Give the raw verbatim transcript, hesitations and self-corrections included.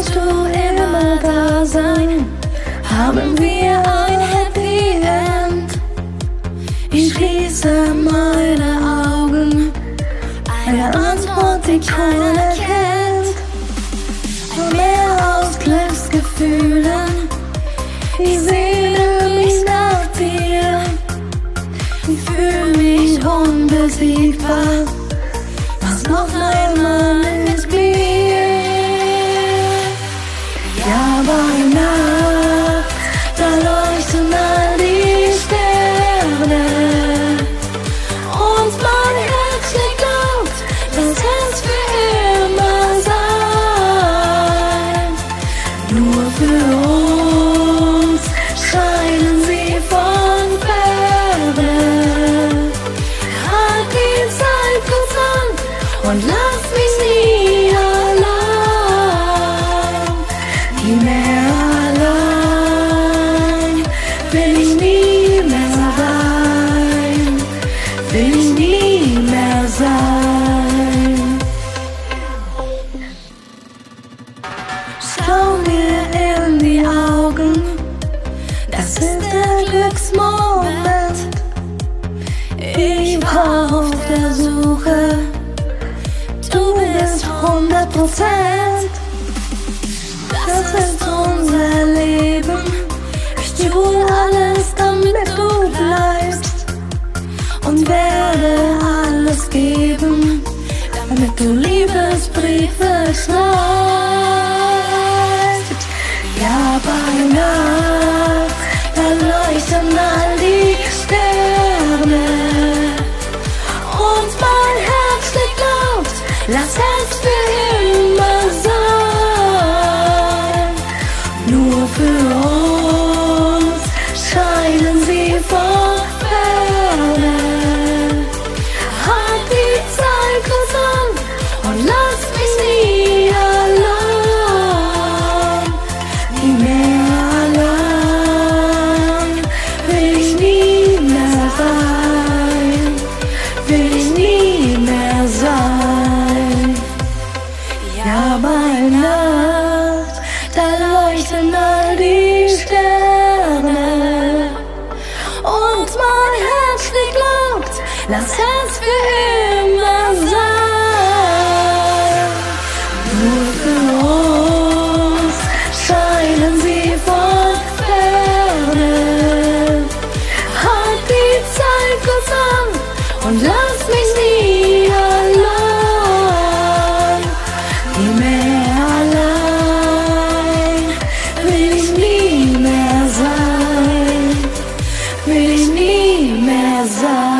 wirst du immer da sein. Haben wir ein Happy End? Ich schließe meine Augen, eine Antwort, die keiner kennt. Ein Meer aus Glücksgefühlen, ich sehne mich nach dir. Ich fühle mich unbesiegbar, mach's noch einmal mit mir. Ja, bei Nacht, da leuchten all die Sterne und mein Herz glaubt, dass es für immer sein. Nur für uns scheinen sie von ferne. Halt die Zeit kurz an und lass mich nie allein. Nie mehr allein will ich nie mehr sein, will ich nie mehr sein. Schau mir in die Augen, das ist der Glücksmoment. Ich war auf der Suche, du bist hundert Prozent. Das ist unser Leben, ich tue alles, damit du bleibst und werde alles geben, damit du Liebesbriefe schreibst. Ja, bei Nacht, da leuchten all die Sterne und mein Herz glaubt, lass es für immer sein. Nur für uns scheinen sie von ferne. Halt die Zeit kurz an und lass mich nie allein. Nie mehr allein will ich nie mehr sein, will ich nie mehr sein. Ja, bei Nacht, da leuchten all die Sterne und mein Herz glaubt, lass es für immer sein. Nur für uns scheinen sie von ferne. Halt die Zeit kurz an und lass mich nie allein. Nie mehr allein will ich nie mehr sein, will ich nie mehr sein.